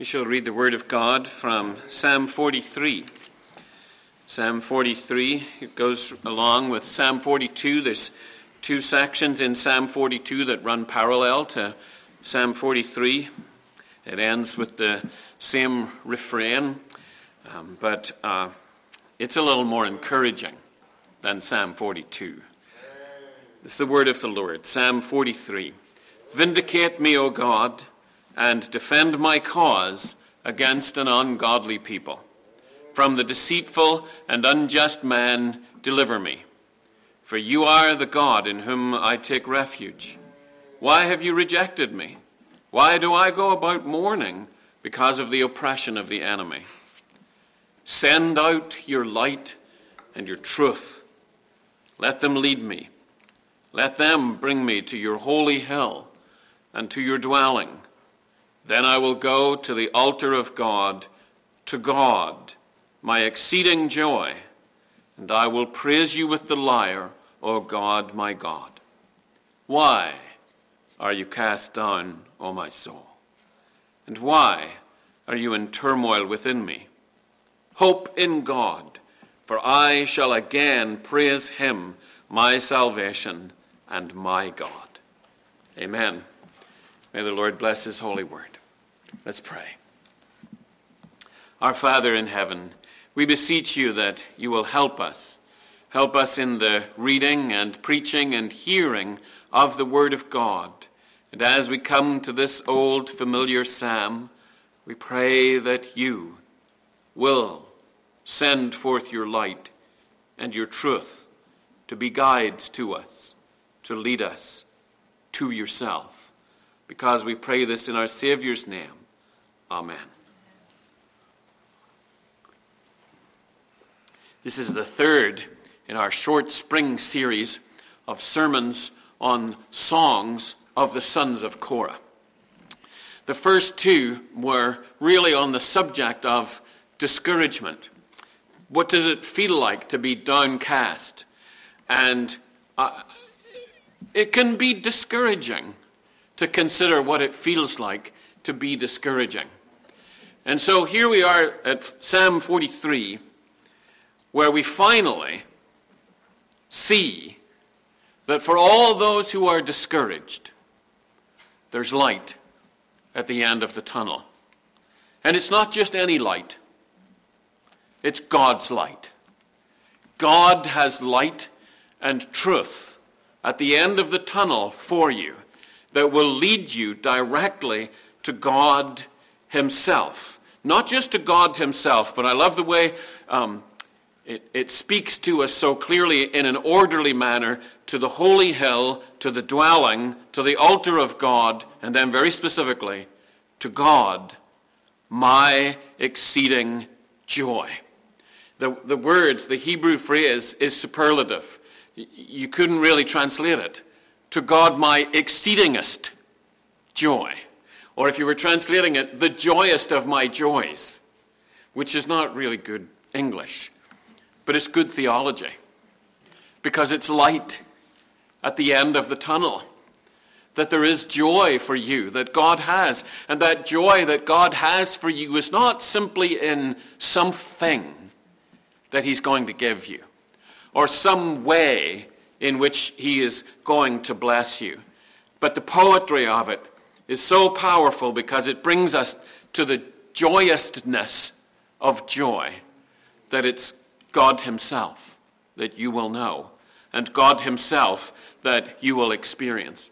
We shall read the word of God from Psalm 43. Psalm 43, it goes along with Psalm 42. There's two sections in Psalm 42 that run parallel to Psalm 43. It ends with the same refrain, but it's a little more encouraging than Psalm 42. It's the word of the Lord, Psalm 43. Vindicate me, O God, and defend my cause against an ungodly people. From the deceitful and unjust man, deliver me. For you are the God in whom I take refuge. Why have you rejected me? Why do I go about mourning because of the oppression of the enemy? Send out your light and your truth. Let them lead me. Let them bring me to your holy hill and to your dwelling. Then I will go to the altar of God, to God, my exceeding joy, and I will praise you with the lyre, O God, my God. Why are you cast down, O my soul? And why are you in turmoil within me? Hope in God, for I shall again praise him, my salvation and my God. Amen. May the Lord bless his holy word. Let's pray. Our Father in heaven, we beseech you that you will help us. Help us in the reading and preaching and hearing of the word of God. And as we come to this old familiar psalm, we pray that you will send forth your light and your truth to be guides to us, to lead us to yourself. Because we pray this in our Savior's name. Amen. This is the third in our short spring series of sermons on songs of the sons of Korah. The first two were really on the subject of discouragement. What does it feel like to be downcast? And it can be discouraging to consider what it feels like to be discouraging. And so here we are at Psalm 43, where we finally see that for all those who are discouraged, there's light at the end of the tunnel. And it's not just any light. It's God's light. God has light and truth at the end of the tunnel for you that will lead you directly to God himself. Not just to God himself, but I love the way it speaks to us so clearly in an orderly manner to the holy hill, to the dwelling, to the altar of God, and then very specifically to God, my exceeding joy. The words, the Hebrew phrase is superlative. You couldn't really translate it. To God, my exceedingest joy. Or if you were translating it, the joyest of my joys, which is not really good English, but it's good theology, because it's light at the end of the tunnel, that there is joy for you, that God has, and that joy that God has for you is not simply in something that he's going to give you, or some way in which he is going to bless you, but the poetry of it is so powerful because it brings us to the joyousness of joy, that it's God himself that you will know, and God himself that you will experience.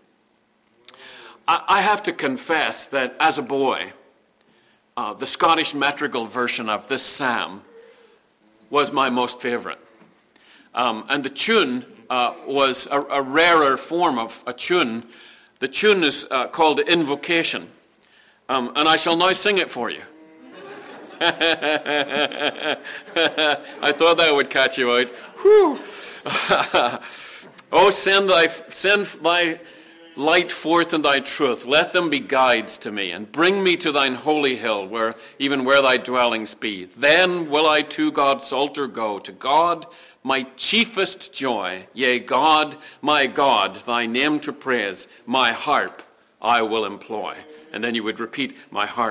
I have to confess that as a boy, the Scottish metrical version of this psalm was my most favorite. And the tune was a rarer form of a tune. The tune is called Invocation, and I shall now sing it for you. I thought that would catch you out. Whew. Oh, send thy light forth and thy truth. Let them be guides to me, and bring me to thine holy hill, where thy dwellings be. Then will I to God's altar go, to God, my chiefest joy. Yea, God, my God, thy name to praise. My harp I will employ. And then you would repeat, my harp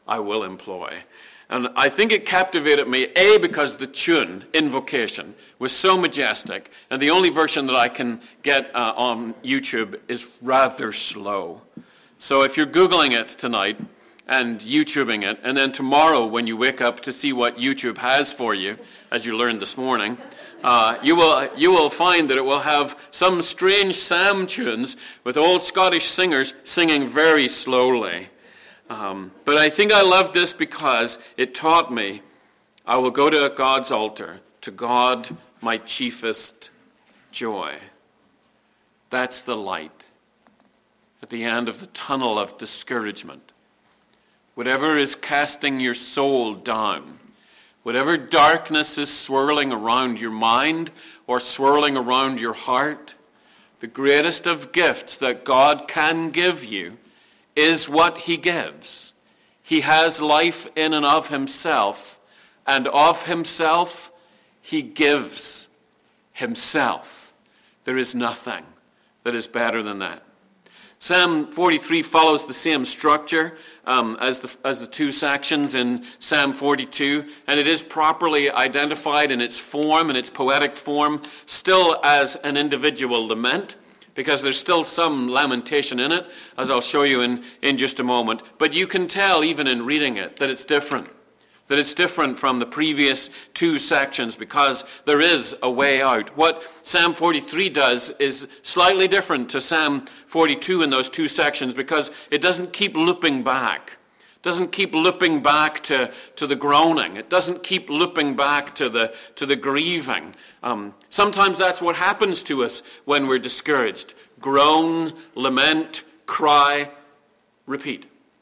I will employ. And I think it captivated me, A, because the tune, Invocation, was so majestic, and the only version that I can get on YouTube is rather slow. So if you're Googling it tonight and YouTubing it, and then tomorrow when you wake up to see what YouTube has for you, as you learned this morning, you will find that it will have some strange psalm tunes with old Scottish singers singing very slowly. But I think I loved this because it taught me I will go to God's altar, to God my chiefest joy. That's the light at the end of the tunnel of discouragement. Whatever is casting your soul down, whatever darkness is swirling around your mind or swirling around your heart, the greatest of gifts that God can give you is what he gives. He has life in and of himself, and of himself he gives himself. There is nothing that is better than that. Psalm 43 follows the same structure as the two sections in Psalm 42, and it is properly identified in its form, in its poetic form, still as an individual lament, because there's still some lamentation in it, as I'll show you in just a moment. But you can tell, even in reading it, that it's different. That it's different from the previous two sections because there is a way out. What Psalm 43 does is slightly different to Psalm 42 in those two sections because it doesn't keep looping back. It doesn't keep looping back to the groaning. It doesn't keep looping back to the grieving. Sometimes that's what happens to us when we're discouraged. Groan, lament, cry, repeat.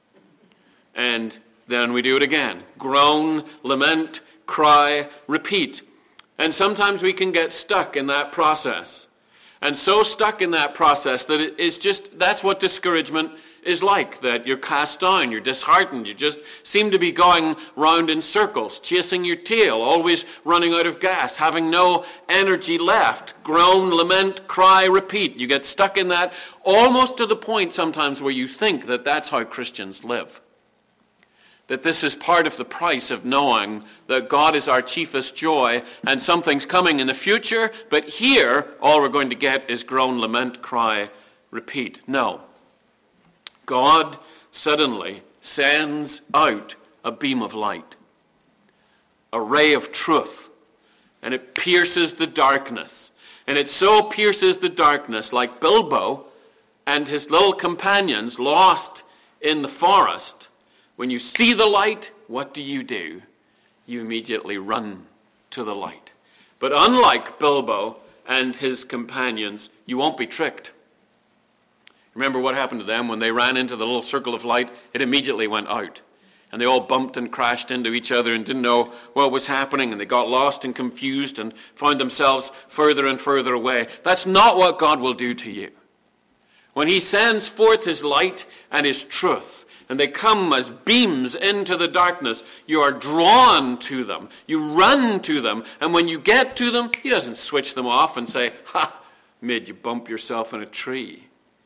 And then we do it again. Groan, lament, cry, repeat. And sometimes we can get stuck in that process. And so stuck in that process that it is just, that's what discouragement is like, that you're cast down, you're disheartened, you just seem to be going round in circles, chasing your tail, always running out of gas, having no energy left. Groan, lament, cry, repeat. You get stuck in that almost to the point sometimes where you think that that's how Christians live. That this is part of the price of knowing that God is our chiefest joy and something's coming in the future, but here all we're going to get is groan, lament, cry, repeat. No. God suddenly sends out a beam of light, a ray of truth, and it pierces the darkness. And it so pierces the darkness, like Bilbo and his little companions lost in the forest. When you see the light, what do? You immediately run to the light. But unlike Bilbo and his companions, you won't be tricked. Remember what happened to them when they ran into the little circle of light? It immediately went out. And they all bumped and crashed into each other and didn't know what was happening. And they got lost and confused and found themselves further and further away. That's not what God will do to you. When he sends forth his light and his truth, and they come as beams into the darkness, you are drawn to them. You run to them. And when you get to them, he doesn't switch them off and say, "Ha, made you bump yourself in a tree."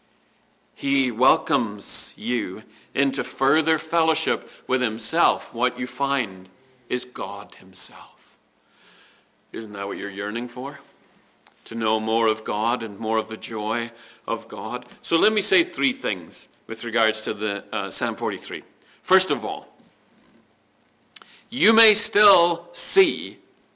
He welcomes you into further fellowship with himself. What you find is God himself. Isn't that what you're yearning for? To know more of God and more of the joy of God? So let me say three things with regards to the Psalm 43. First of all, you may still see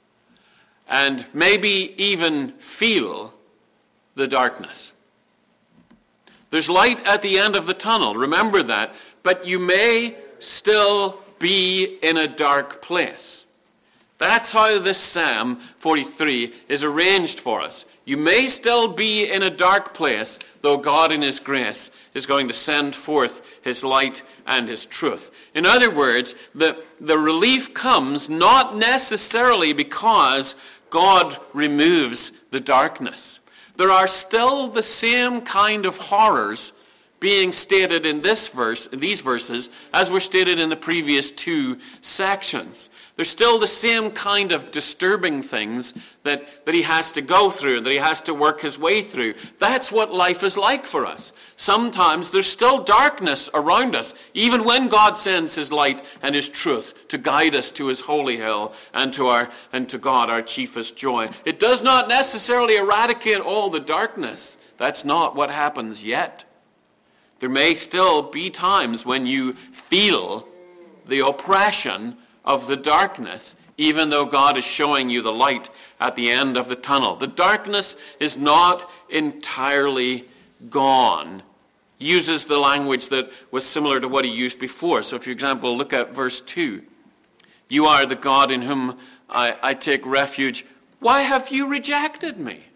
and maybe even feel the darkness. There's light at the end of the tunnel, remember that, but you may still be in a dark place. That's how this Psalm 43 is arranged for us. You may still be in a dark place, though God in his grace is going to send forth his light and his truth. In other words, the relief comes not necessarily because God removes the darkness. There are still the same kind of horrors being stated in these verses, as were stated in the previous two sections. There's still the same kind of disturbing things that he has to go through, that he has to work his way through. That's what life is like for us. Sometimes there's still darkness around us, even when God sends his light and his truth to guide us to his holy hill and to God, our chiefest joy. It does not necessarily eradicate all the darkness. That's not what happens yet. There may still be times when you feel the oppression of the darkness, even though God is showing you the light at the end of the tunnel. The darkness is not entirely gone. He uses the language that was similar to what he used before. So, for example, look at verse 2. You are the God in whom I take refuge. Why have you rejected me?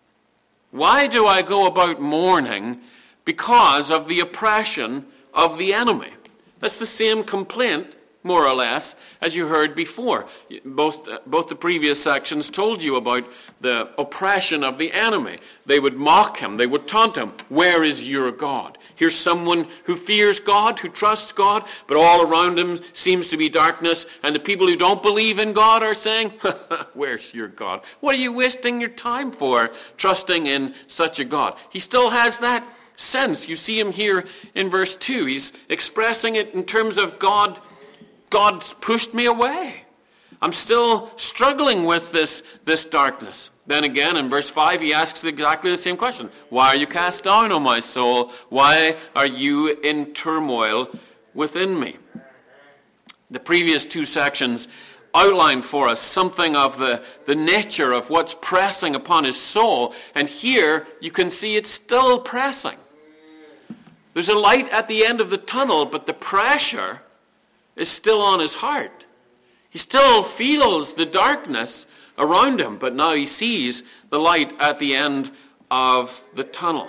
Why do I go about mourning? Because of the oppression of the enemy. That's the same complaint, more or less, as you heard before. Both the previous sections told you about the oppression of the enemy. They would mock him. They would taunt him. Where is your God? Here's someone who fears God, who trusts God, but all around him seems to be darkness. And the people who don't believe in God are saying, where's your God? What are you wasting your time for, trusting in such a God? He still has that sense. You see him here in verse 2. He's expressing it in terms of God's pushed me away. I'm still struggling with this darkness. Then again, in verse 5, he asks exactly the same question. Why are you cast down, O my soul? Why are you in turmoil within me? The previous two sections outlined for us something of the nature of what's pressing upon his soul. And here, you can see it's still pressing. There's a light at the end of the tunnel, but the pressure is still on his heart. He still feels the darkness around him, but now he sees the light at the end of the tunnel.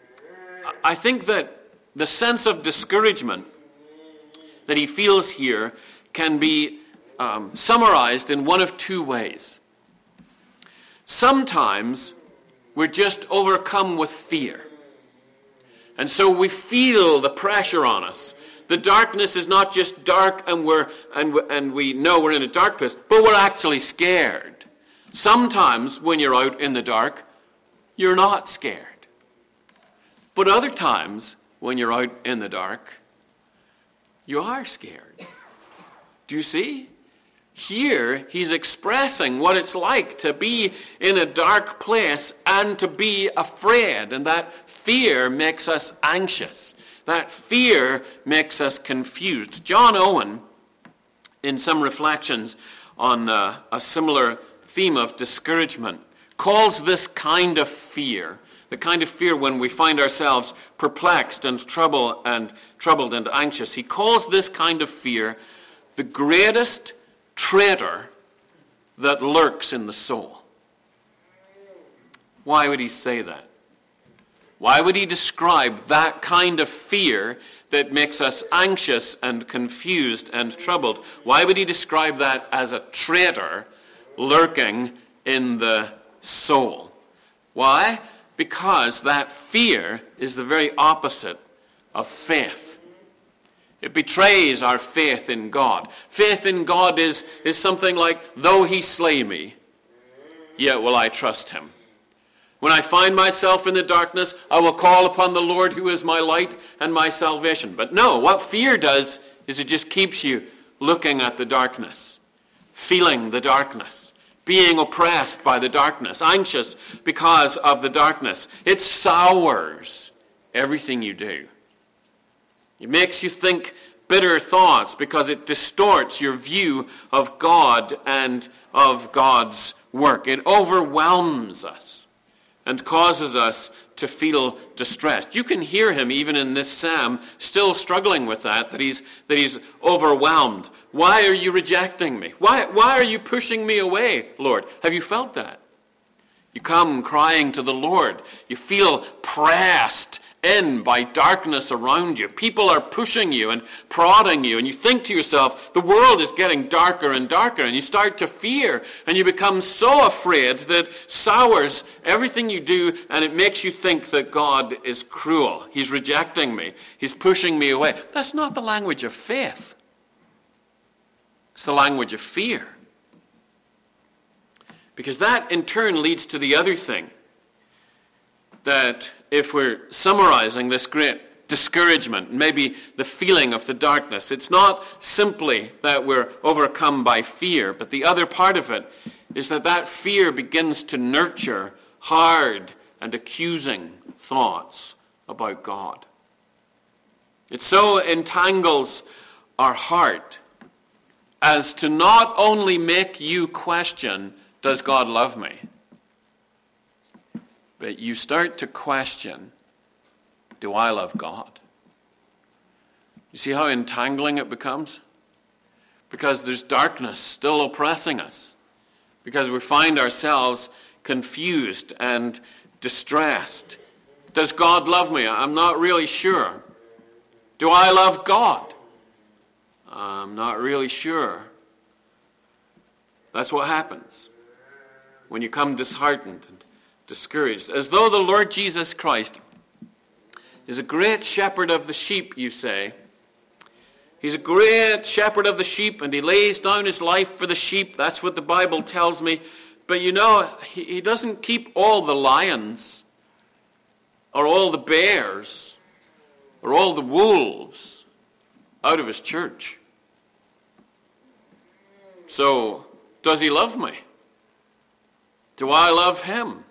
I think that the sense of discouragement that he feels here can be summarized in one of two ways. Sometimes we're just overcome with fear. And so we feel the pressure on us. The darkness is not just dark and we know we're in a dark place, but we're actually scared. Sometimes when you're out in the dark, you're not scared. But other times when you're out in the dark, you are scared. Do you see? Here he's expressing what it's like to be in a dark place and to be afraid, and that fear makes us anxious. That fear makes us confused. John Owen, in some reflections on a similar theme of discouragement, calls this kind of fear, the kind of fear when we find ourselves perplexed and troubled and anxious, he calls this kind of fear the greatest traitor that lurks in the soul. Why would he say that? Why would he describe that kind of fear that makes us anxious and confused and troubled? Why would he describe that as a traitor lurking in the soul? Why? Because that fear is the very opposite of faith. It betrays our faith in God. Faith in God is something like, though he slay me, yet will I trust him. When I find myself in the darkness, I will call upon the Lord who is my light and my salvation. But no, what fear does is it just keeps you looking at the darkness, feeling the darkness, being oppressed by the darkness, anxious because of the darkness. It sours everything you do. It makes you think bitter thoughts because it distorts your view of God and of God's work. It overwhelms us and causes us to feel distressed. You can hear him even in this psalm still struggling with that he's overwhelmed. Why are you rejecting me? Why are you pushing me away, Lord? Have you felt that? You come crying to the Lord. You feel pressed in by darkness around you. People are pushing you and prodding you, and you think to yourself, the world is getting darker and darker, and you start to fear, and you become so afraid that sours everything you do, and it makes you think that God is cruel. He's rejecting me. He's pushing me away. That's not the language of faith. It's the language of fear. Because that in turn leads to the other thing, that if we're summarizing this great discouragement, maybe the feeling of the darkness, it's not simply that we're overcome by fear, but the other part of it is that fear begins to nurture hard and accusing thoughts about God. It so entangles our heart as to not only make you question, does God love me? But you start to question, do I love God? You see how entangling it becomes? Because there's darkness still oppressing us. Because we find ourselves confused and distressed. Does God love me? I'm not really sure. Do I love God? I'm not really sure. That's what happens when you come disheartened and discouraged, as though the Lord Jesus Christ is a great shepherd of the sheep, you say. He's a great shepherd of the sheep, and he lays down his life for the sheep. That's what the Bible tells me. But you know, he doesn't keep all the lions, or all the bears, or all the wolves out of his church. So, does he love me? Do I love him?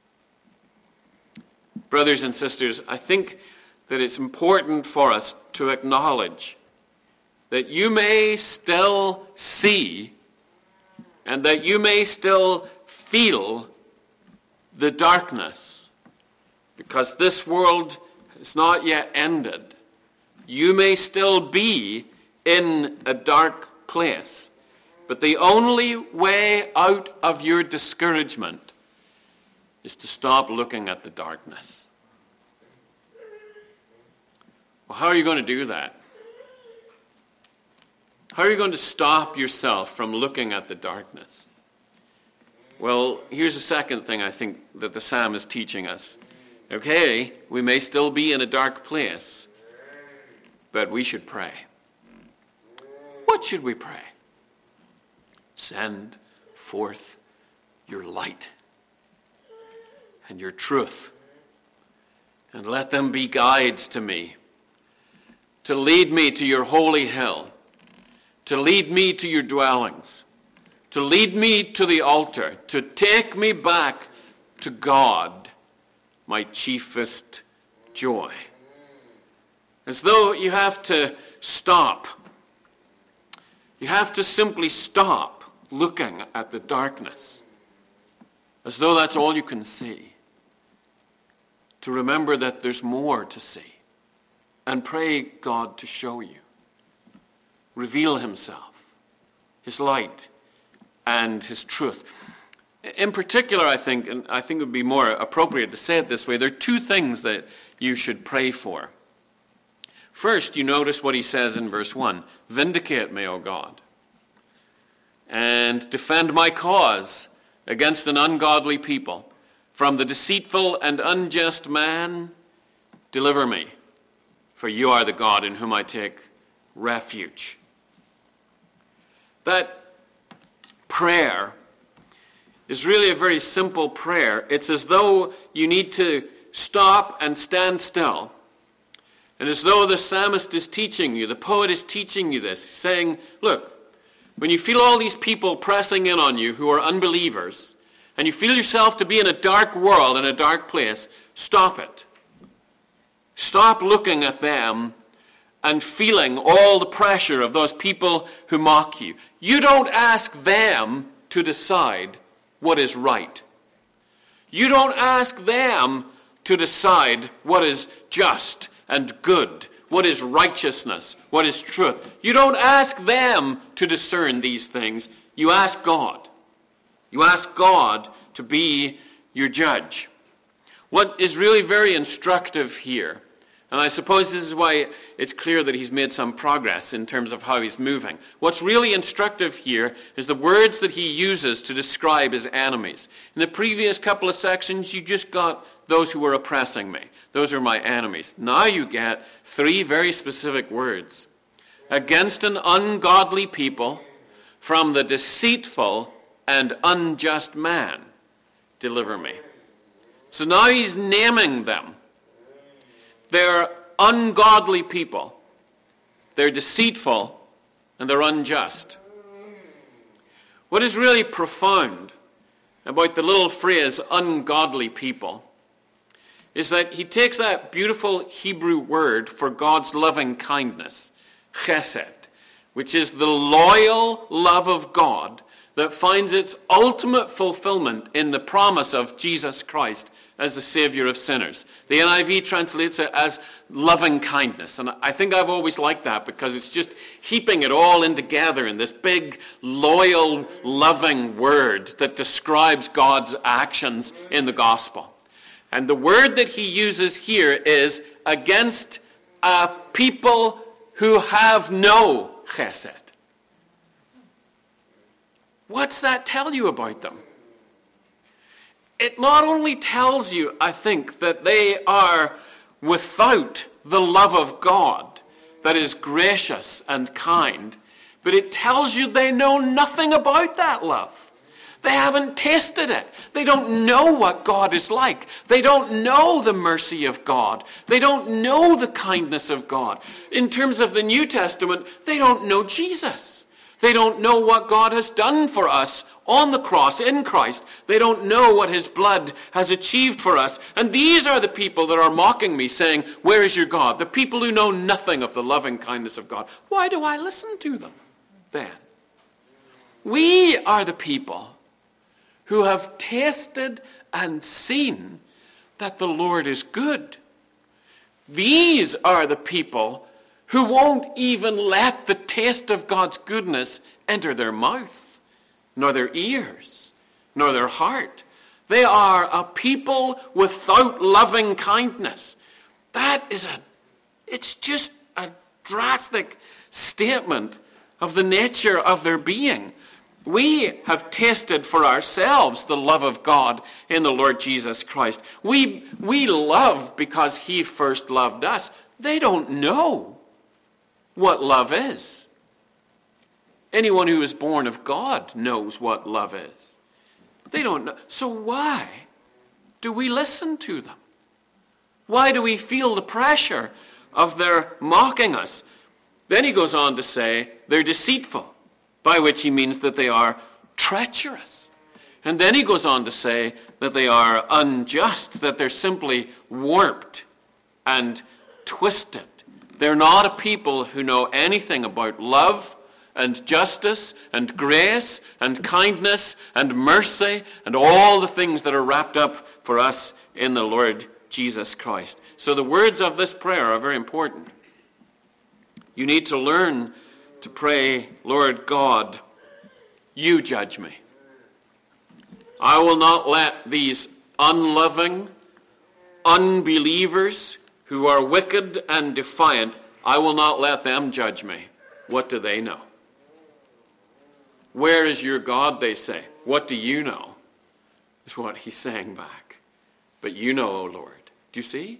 Brothers and sisters, I think that it's important for us to acknowledge that you may still see and that you may still feel the darkness, because this world is not yet ended. You may still be in a dark place, but the only way out of your discouragement is to stop looking at the darkness. Well, how are you going to do that? How are you going to stop yourself from looking at the darkness? Well, here's the second thing I think that the psalm is teaching us. Okay, we may still be in a dark place, but we should pray. What should we pray? Send forth your light and your truth, and let them be guides to me, to lead me to your holy hill, to lead me to your dwellings, to lead me to the altar, to take me back to God, my chiefest joy. As though you have to stop. You have to simply stop looking at the darkness, as though that's all you can see. To remember that there's more to see, and pray God to show you, reveal himself, his light, and his truth. In particular, I think it would be more appropriate to say it this way, there are two things that you should pray for. First, you notice what he says in verse 1, vindicate me, O God, and defend my cause against an ungodly people. From the deceitful and unjust man, deliver me, for you are the God in whom I take refuge. That prayer is really a very simple prayer. It's as though you need to stop and stand still. And as though the psalmist is teaching you, the poet is teaching you this, saying, look, when you feel all these people pressing in on you who are unbelievers, and you feel yourself to be in a dark world, in a dark place, stop it. Stop looking at them and feeling all the pressure of those people who mock you. You don't ask them to decide what is right. You don't ask them to decide what is just and good, what is righteousness, what is truth. You don't ask them to discern these things. You ask God. You ask God to be your judge. What is really very instructive here, and I suppose this is why it's clear that he's made some progress in terms of how he's moving. What's really instructive here is the words that he uses to describe his enemies. In the previous couple of sections, you just got those who were oppressing me. Those are my enemies. Now you get three very specific words. Against an ungodly people, from the deceitful and unjust man, deliver me. So now he's naming them. They're ungodly people. They're deceitful and they're unjust. What is really profound about the little phrase ungodly people is that he takes that beautiful Hebrew word for God's loving kindness, chesed, which is the loyal love of God that finds its ultimate fulfillment in the promise of Jesus Christ as the Savior of sinners. The NIV translates it as loving kindness. And I think I've always liked that because it's just heaping it all in together in this big, loyal, loving word that describes God's actions in the gospel. And the word that he uses here is against a people who have no chesed. What's that tell you about them? It not only tells you, I think, that they are without the love of God that is gracious and kind, but it tells you they know nothing about that love. They haven't tasted it. They don't know what God is like. They don't know the mercy of God. They don't know the kindness of God. In terms of the New Testament, they don't know Jesus. They don't know what God has done for us on the cross in Christ. They don't know what his blood has achieved for us. And these are the people that are mocking me, saying, where is your God? The people who know nothing of the loving kindness of God. Why do I listen to them then? We are the people who have tasted and seen that the Lord is good. These are the people who won't even let the taste of God's goodness enter their mouth, nor their ears, nor their heart. They are a people without loving kindness. It's just a drastic statement of the nature of their being. We have tasted for ourselves the love of God in the Lord Jesus Christ. We love because he first loved us. They don't know what love is. Anyone who is born of God knows what love is. They don't know. So why do we listen to them? Why do we feel the pressure of their mocking us? Then he goes on to say they're deceitful, by which he means that they are treacherous. And then he goes on to say that they are unjust, that they're simply warped and twisted. They're not a people who know anything about love and justice and grace and kindness and mercy and all the things that are wrapped up for us in the Lord Jesus Christ. So the words of this prayer are very important. You need to learn to pray, Lord God, you judge me. I will not let these unloving, unbelievers who are wicked and defiant, I will not let them judge me. What do they know? Where is your God, they say. What do you know? Is what he's saying back. But you know, O Lord. Do you see?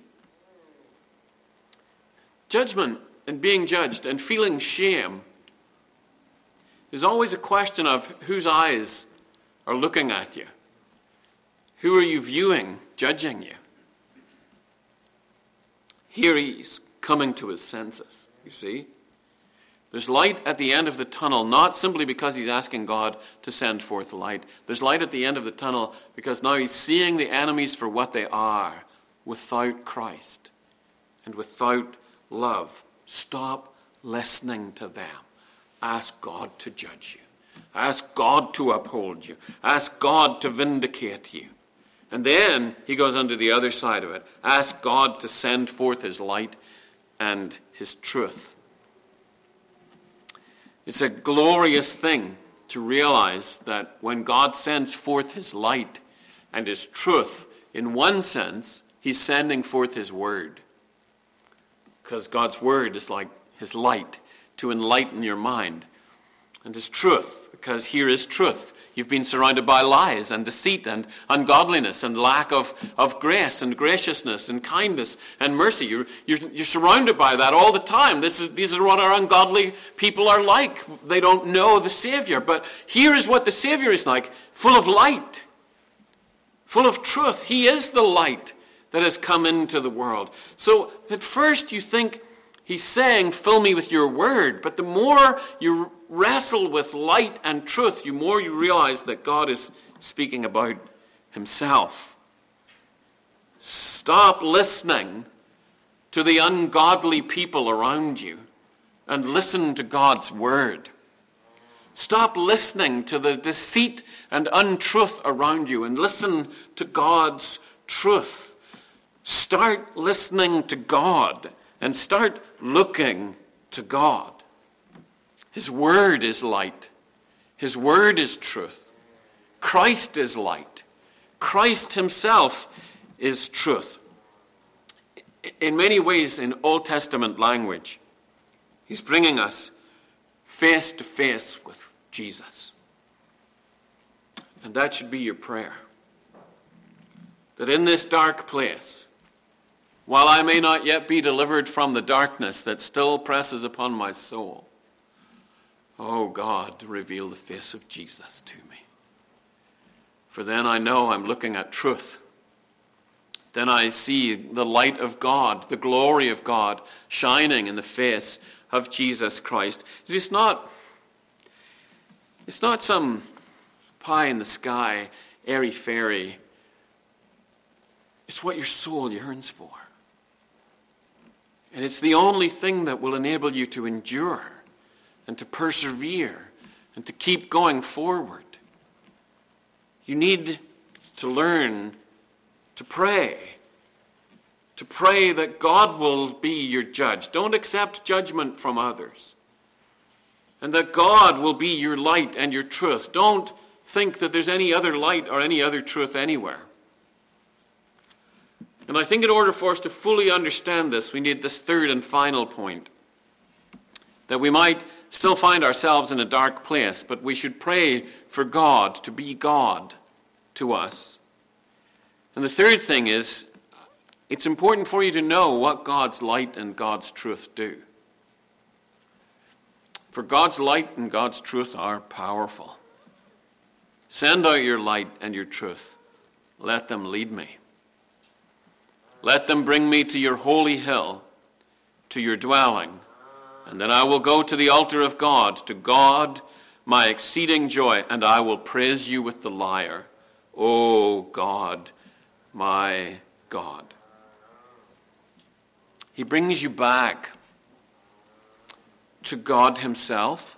Judgment and being judged and feeling shame is always a question of whose eyes are looking at you. Who are you viewing, judging you? Here he's coming to his senses, you see. There's light at the end of the tunnel, not simply because he's asking God to send forth light. There's light at the end of the tunnel because now he's seeing the enemies for what they are, without Christ and without love. Stop listening to them. Ask God to judge you. Ask God to uphold you. Ask God to vindicate you. And then he goes on to the other side of it. Ask God to send forth his light and his truth. It's a glorious thing to realize that when God sends forth his light and his truth In one sense, he's sending forth his word. Because God's word is like his light to enlighten your mind. And his truth, because here is truth. You've been surrounded by lies and deceit and ungodliness and lack of grace and graciousness and kindness and mercy. You're surrounded by that all the time. These are what our ungodly people are like. They don't know the Savior. But here is what the Savior is like, full of light, full of truth. He is the light that has come into the world. So at first you think he's saying, fill me with your word. But the more you wrestle with light and truth, the more you realize that God is speaking about himself. Stop listening to the ungodly people around you and listen to God's word. Stop listening to the deceit and untruth around you and listen to God's truth. Start listening to God and start looking to God. His word is light. His word is truth. Christ is light. Christ himself is truth. In many ways, in Old Testament language, he's bringing us face to face with Jesus. And that should be your prayer. That in this dark place, while I may not yet be delivered from the darkness that still presses upon my soul, oh God, reveal the face of Jesus to me. For then I know I'm looking at truth. Then I see the light of God, the glory of God, shining in the face of Jesus Christ. It's not some pie in the sky, airy-fairy. It's what your soul yearns for. And it's the only thing that will enable you to endure and to persevere and to keep going forward. You need to learn to pray that God will be your judge. Don't accept judgment from others. And that God will be your light and your truth. Don't think that there's any other light or any other truth anywhere. And I think in order for us to fully understand this, we need this third and final point. That we might still find ourselves in a dark place, but we should pray for God to be God to us. And the third thing is, it's important for you to know what God's light and God's truth do. For God's light and God's truth are powerful. Send out your light and your truth. Let them lead me. Let them bring me to your holy hill, to your dwelling, and then I will go to the altar of God, to God, my exceeding joy, and I will praise you with the lyre. O God, my God. He brings you back to God himself.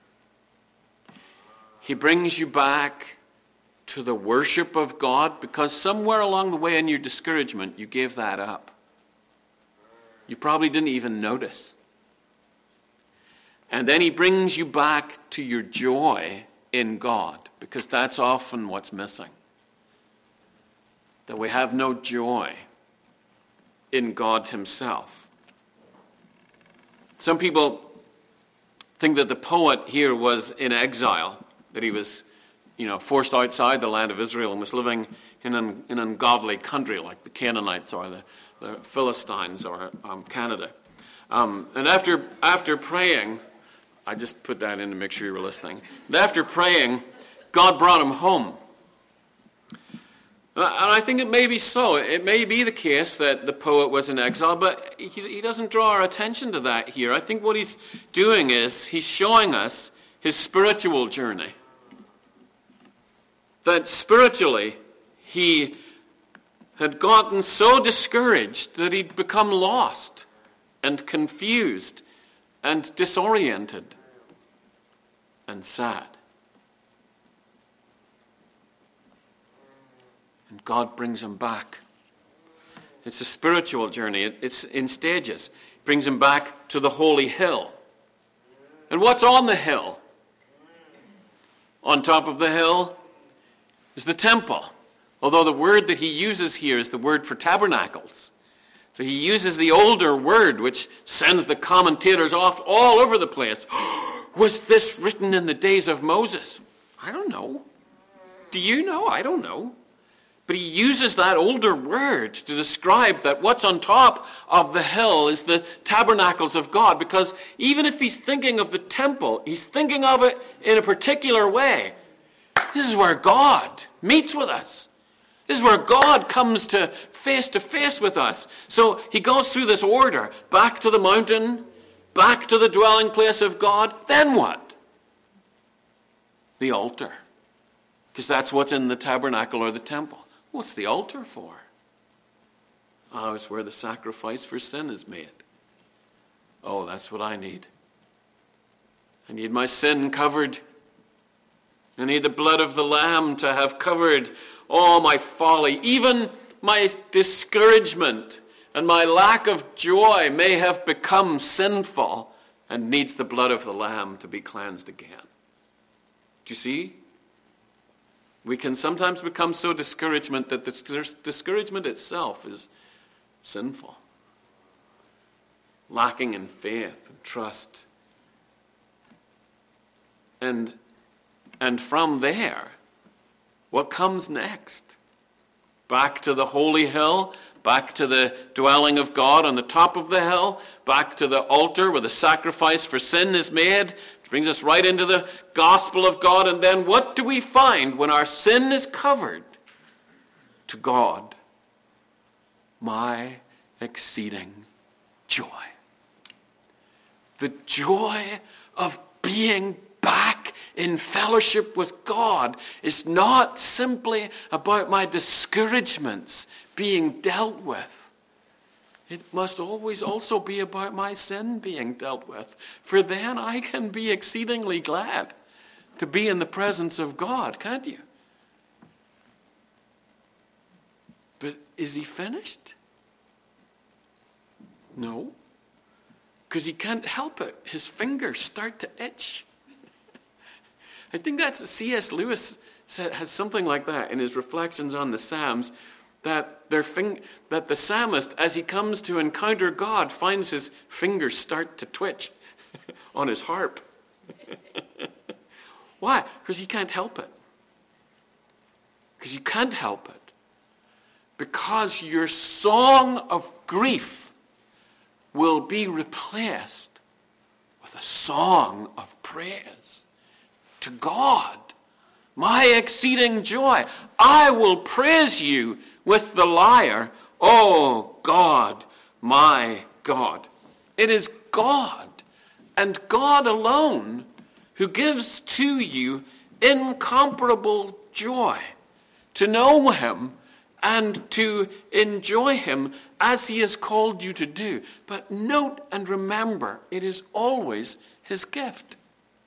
He brings you back to the worship of God, because somewhere along the way in your discouragement, you gave that up. You probably didn't even notice. And then he brings you back to your joy in God, because that's often what's missing. That we have no joy in God himself. Some people think that the poet here was in exile, that he was, forced outside the land of Israel and was living in an ungodly country like the Canaanites or the Philistines or Canada. And after praying, I just put that in to make sure you were listening. And after praying, God brought him home. And I think it may be so. It may be the case that the poet was in exile, but he doesn't draw our attention to that here. I think what he's doing is he's showing us his spiritual journey. That spiritually, he had gotten so discouraged that he'd become lost and confused and disoriented and sad. And God brings him back. It's a spiritual journey. It's in stages. It brings him back to the holy hill. And what's on the hill? On top of the hill is the temple. Although the word that he uses here is the word for tabernacles. So he uses the older word, which sends the commentators off all over the place. Was this written in the days of Moses? I don't know. Do you know? I don't know. But he uses that older word to describe that what's on top of the hill is the tabernacles of God. Because even if he's thinking of the temple, he's thinking of it in a particular way. This is where God meets with us. This is where God comes to face with us. So he goes through this order. Back to the mountain, back to the dwelling place of God. Then what? The altar. Because that's what's in the tabernacle or the temple. What's the altar for? Oh, it's where the sacrifice for sin is made. Oh, that's what I need. I need my sin covered. I need the blood of the Lamb to have covered all my folly. Even my discouragement and my lack of joy may have become sinful and needs the blood of the Lamb to be cleansed again. Do you see? We can sometimes become so discouraged that the discouragement itself is sinful, lacking in faith and trust. And from there, what comes next? Back to the holy hill, back to the dwelling of God on the top of the hill, back to the altar where the sacrifice for sin is made, which brings us right into the gospel of God. And then what do we find when our sin is covered? To God, my exceeding joy. The joy of being back in fellowship with God is not simply about my discouragements being dealt with. It must always also be about my sin being dealt with. For then I can be exceedingly glad to be in the presence of God, can't you? But is he finished? No. Because he can't help it. His fingers start to itch. I think that's C.S. Lewis has something like that in his reflections on the Psalms, that the psalmist, as he comes to encounter God, finds his fingers start to twitch on his harp. Why? Because he can't help it. Because you can't help it. Because your song of grief will be replaced with a song of praise. To God, my exceeding joy. I will praise you with the lyre, O God, my God. It is God, and God alone, who gives to you incomparable joy, to know him and to enjoy him as he has called you to do. But note and remember, it is always his gift.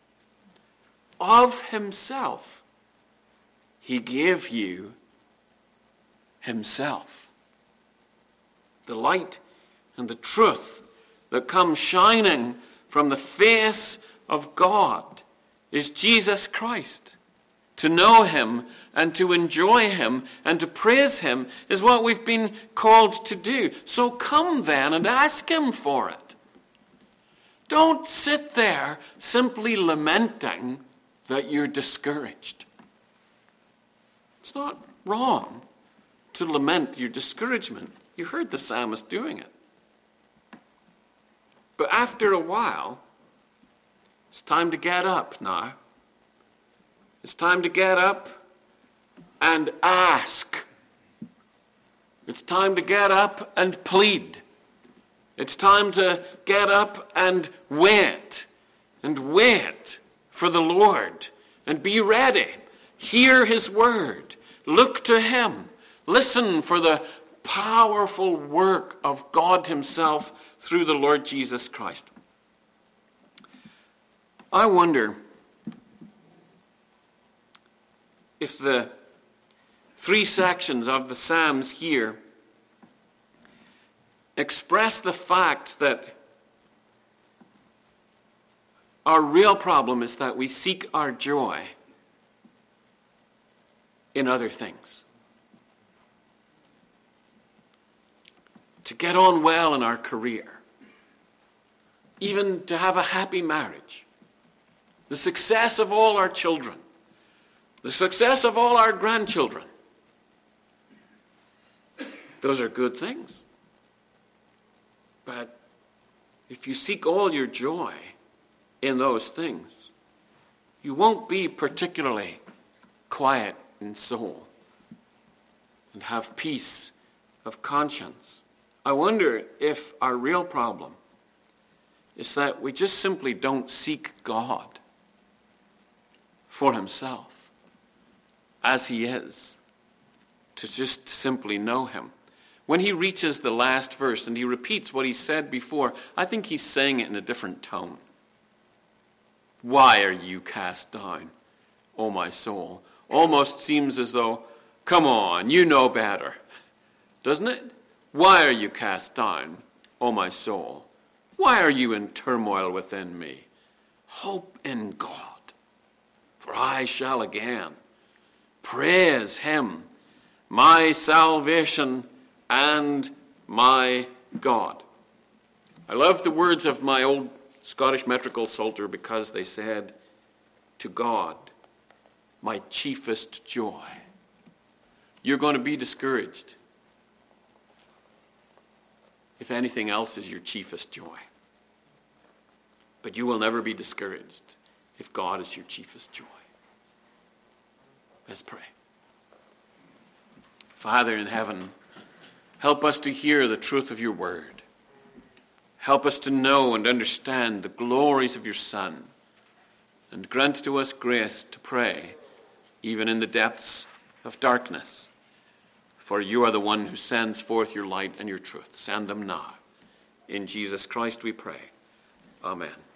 Of himself, he gave you himself. The light and the truth that come shining from the face of God is Jesus Christ. To know him and to enjoy him and to praise him is what we've been called to do. So come then and ask him for it. Don't sit there simply lamenting that you're discouraged. It's not wrong to lament your discouragement. You heard the psalmist doing it. But after a while, it's time to get up now. It's time to get up and ask. It's time to get up and plead. It's time to get up and wait for the Lord, and be ready. Hear his word. Look to him. Listen for the powerful work of God himself through the Lord Jesus Christ. I wonder if the three sections of the Psalms here express the fact that our real problem is that we seek our joy in other things. to get on well in our career, even to have a happy marriage, the success of all our children, the success of all our grandchildren. Those are good things. But if you seek all your joy in those things, you won't be particularly quiet in soul and have peace of conscience. I wonder if our real problem is that we just simply don't seek God for himself as he is, to just simply know him. When he reaches the last verse and he repeats what he said before, I think he's saying it in a different tone. Why are you cast down, O my soul? Almost seems as though, come on, you know better. Doesn't it? Why are you cast down, O my soul? Why are you in turmoil within me? Hope in God, for I shall again praise him, my salvation and my God. I love the words of my old Scottish metrical psalter because they said, to God, my chiefest joy. You're going to be discouraged if anything else is your chiefest joy. But you will never be discouraged if God is your chiefest joy. Let's pray. Father in heaven, help us to hear the truth of your word. Help us to know and understand the glories of your Son, and grant to us grace to pray, even in the depths of darkness. For you are the one who sends forth your light and your truth. Send them now. In Jesus Christ we pray. Amen.